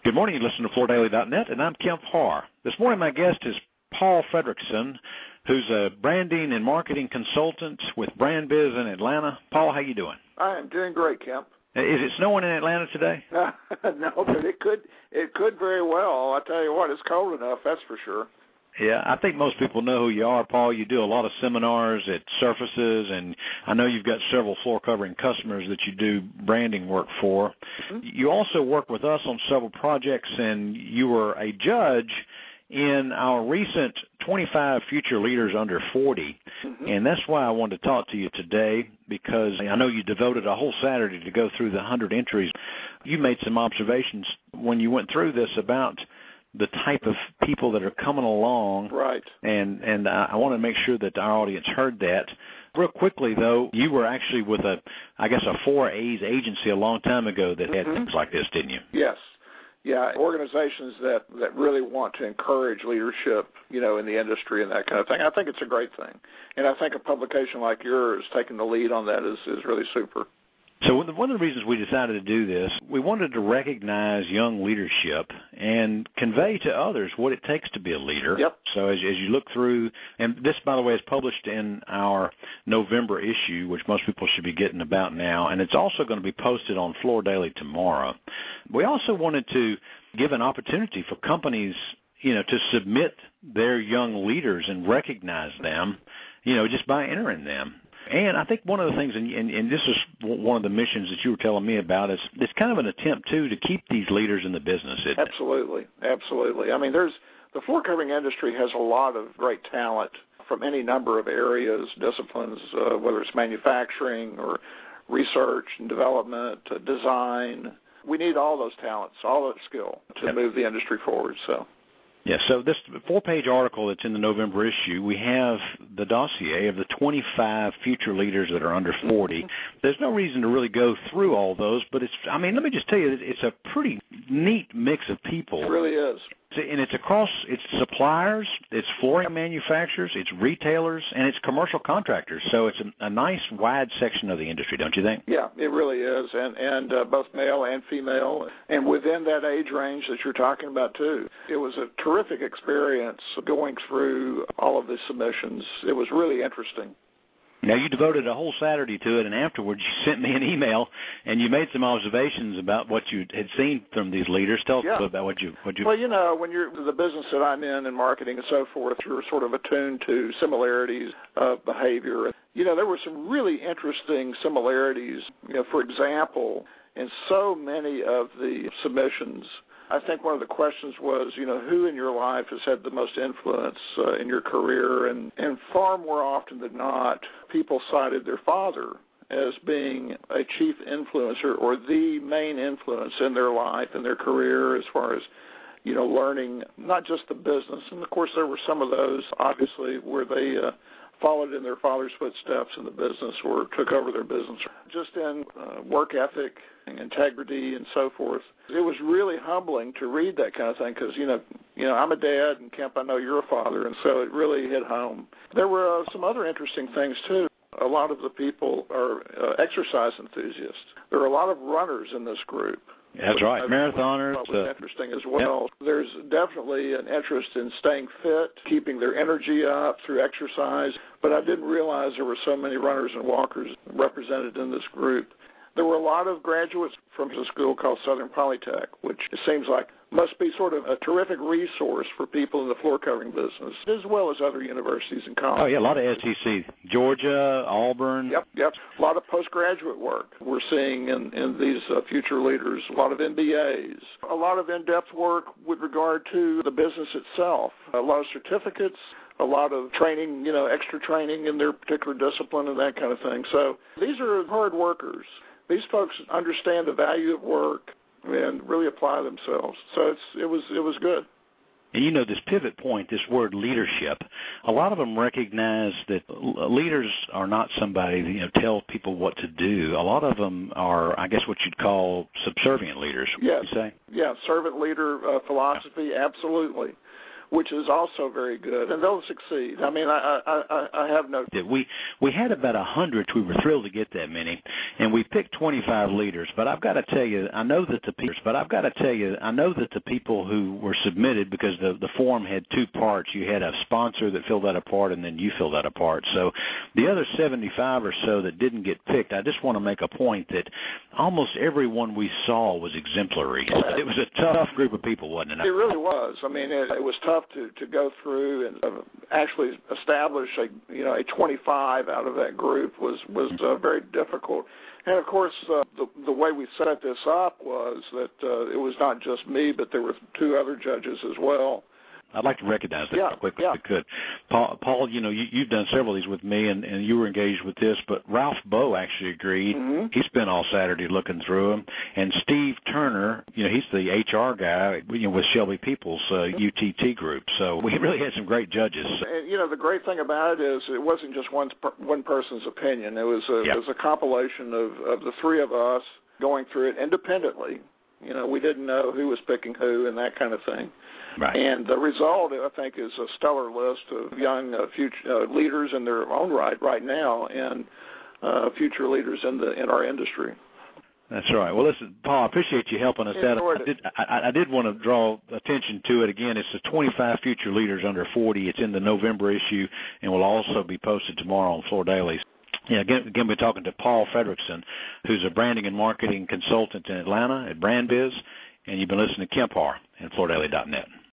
Good morning. You listen to FloorDaily.net, and I'm Kemp Harr. This morning, my guest is Paul Fredrickson, who's a branding and marketing consultant with BrandBiz in Atlanta. Paul, how you doing? I am doing great, Kemp. Is it snowing in Atlanta today? No, but it could very well. I tell you what, it's cold enough, that's for sure. Yeah, I think most people know who you are, Paul. You do a lot of seminars at Surfaces, and I know you've got several floor covering customers that you do branding work for. Mm-hmm. You also work with us on several projects, and you were a judge in our recent 25 Future Leaders Under 40, mm-hmm. and that's why I wanted to talk to you today, because I know you devoted a whole Saturday to go through the 100 entries. You made some observations when you went through this about the type of people that are coming along. Right. And I want to make sure that our audience heard that. Real quickly, though, you were actually with a 4A's agency a long time ago that had things like this, didn't you? Yes. Yeah, organizations that really want to encourage leadership, in the industry and that kind of thing. I think it's a great thing. And I think a publication like yours taking the lead on that is really super. So one of the reasons we decided to do this, we wanted to recognize young leadership and convey to others what it takes to be a leader. Yep. So as you look through, and this, by the way, is published in our November issue, which most people should be getting about now, and it's also going to be posted on Floor Daily tomorrow. We also wanted to give an opportunity for companies, to submit their young leaders and recognize them, just by entering them. And I think one of the things, and this is one of the missions that you were telling me about, is it's kind of an attempt, too, to keep these leaders in the business, isn't it? Absolutely. Absolutely. I mean, the floor covering industry has a lot of great talent from any number of areas, disciplines, whether it's manufacturing or research and development, design. We need all those talents, all that skill to move the industry forward, so. Yeah, so this 4-page article that's in the November issue, we have the dossier of the 25 future leaders that are under 40. There's no reason to really go through all those, but let me just tell you, it's a pretty neat mix of people. It really is. And it's suppliers, it's flooring manufacturers, it's retailers, and it's commercial contractors. So it's a nice wide section of the industry, don't you think? Yeah, it really is, and both male and female, and within that age range that you're talking about, too. It was a terrific experience going through all of the submissions. It was really interesting. Now, you devoted a whole Saturday to it, and afterwards you sent me an email, and you made some observations about what you had seen from these leaders. Tell us about what you. Well, when you're the business that I'm in marketing and so forth, you're sort of attuned to similarities of behavior. There were some really interesting similarities. For example, in so many of the submissions, I think one of the questions was, who in your life has had the most influence in your career? And far more often than not, people cited their father as being a chief influencer or the main influence in their life and their career as far as, learning not just the business. And, of course, there were some of those, obviously, where they followed in their father's footsteps in the business or took over their business. Just in work ethic and integrity and so forth. It was really humbling to read that kind of thing because, I'm a dad, and Kemp, I know you're a father, and so it really hit home. There were some other interesting things, too. A lot of the people are exercise enthusiasts. There are a lot of runners in this group. That's right, marathoners. That was interesting as well. Yep. There's definitely an interest in staying fit, keeping their energy up through exercise, but I didn't realize there were so many runners and walkers represented in this group. There were a lot of graduates from a school called Southern Polytech, which it seems like must be sort of a terrific resource for people in the floor covering business, as well as other universities and colleges. Oh, yeah, a lot of SEC. Georgia, Auburn. Yep. A lot of postgraduate work we're seeing in these future leaders, a lot of MBAs, a lot of in-depth work with regard to the business itself, a lot of certificates, a lot of training, extra training in their particular discipline and that kind of thing. So these are hard workers. These folks understand the value of work and really apply themselves. So it was good. And this pivot point, this word leadership, a lot of them recognize that leaders are not somebody tell people what to do. A lot of them are, I guess, what you'd call subservient leaders. Yes. Would you say? Yeah, servant leader philosophy, absolutely. which is also very good, and they'll succeed. I mean, I have no. We had about 100. We were thrilled to get that many, and we picked 25 leaders. But I've got to tell you, I know that the people who were submitted, because the form had two parts. You had a sponsor that filled out a part, and then you filled out a part. So the other 75 or so that didn't get picked, I just want to make a point that almost everyone we saw was exemplary. It was a tough group of people, wasn't it? It really was. I mean, it was tough to go through and actually establish a 25 out of that group was very difficult. And of course, the way we set this up was that it was not just me, but there were two other judges as well. I'd like to recognize that quickly if I could. Paul, you've done several of these with me, and you were engaged with this, but Ralph Bowe actually agreed. Mm-hmm. He spent all Saturday looking through them. And Steve Turner, he's the HR guy, with Shelby Peoples' UTT group. So we really had some great judges. And, the great thing about it is it wasn't just one person's opinion. It was a compilation of the three of us going through it independently. We didn't know who was picking who and that kind of thing. Right. And the result, I think, is a stellar list of young future leaders in their own right now, and future leaders in our industry. That's right. Well, listen, Paul, I appreciate you helping us out. I did want to draw attention to it again. It's the 25 future leaders under 40. It's in the November issue, and will also be posted tomorrow on Floor Dailies. Yeah, again, we're talking to Paul Fredrickson, who's a branding and marketing consultant in Atlanta at BrandBiz, and you've been listening to Kemp Harr and FloorDaily.net.